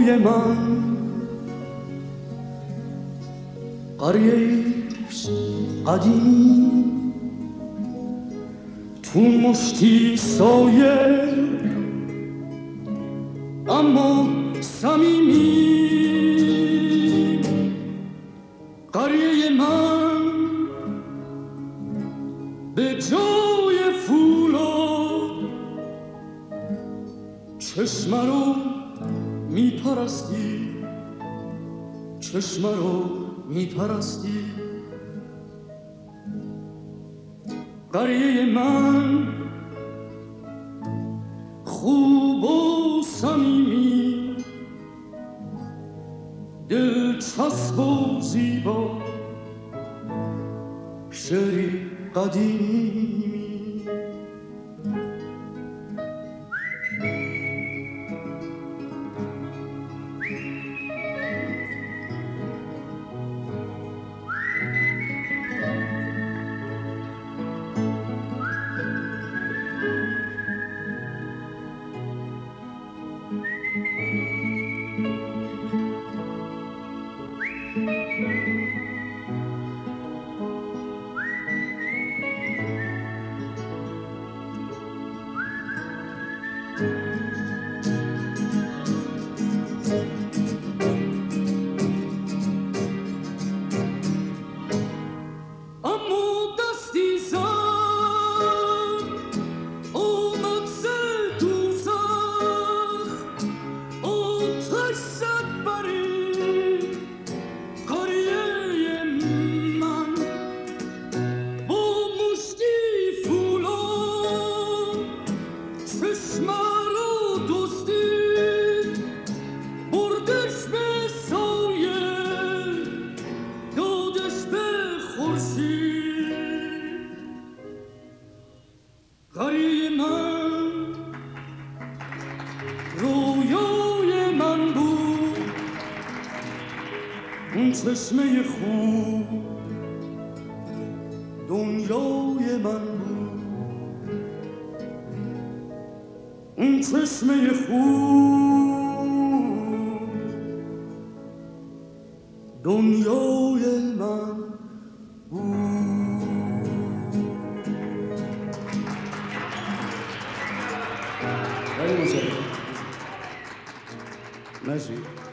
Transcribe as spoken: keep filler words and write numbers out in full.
رویای من قریه‌ایست قدیمی، تو مشتی سایه اما صمیمی. قریه من به جای فولا چشم رو میپرستی، چشم رو میپرستی. قریه من خوب و صمیمی، دلچسب و زیبا، شعری قدیمی. قریه من رویای من بود، اون چشمه خوب دنیای من بود، اون چشمه خوب دنیای من بود. خیلی متشکرم. مرسی.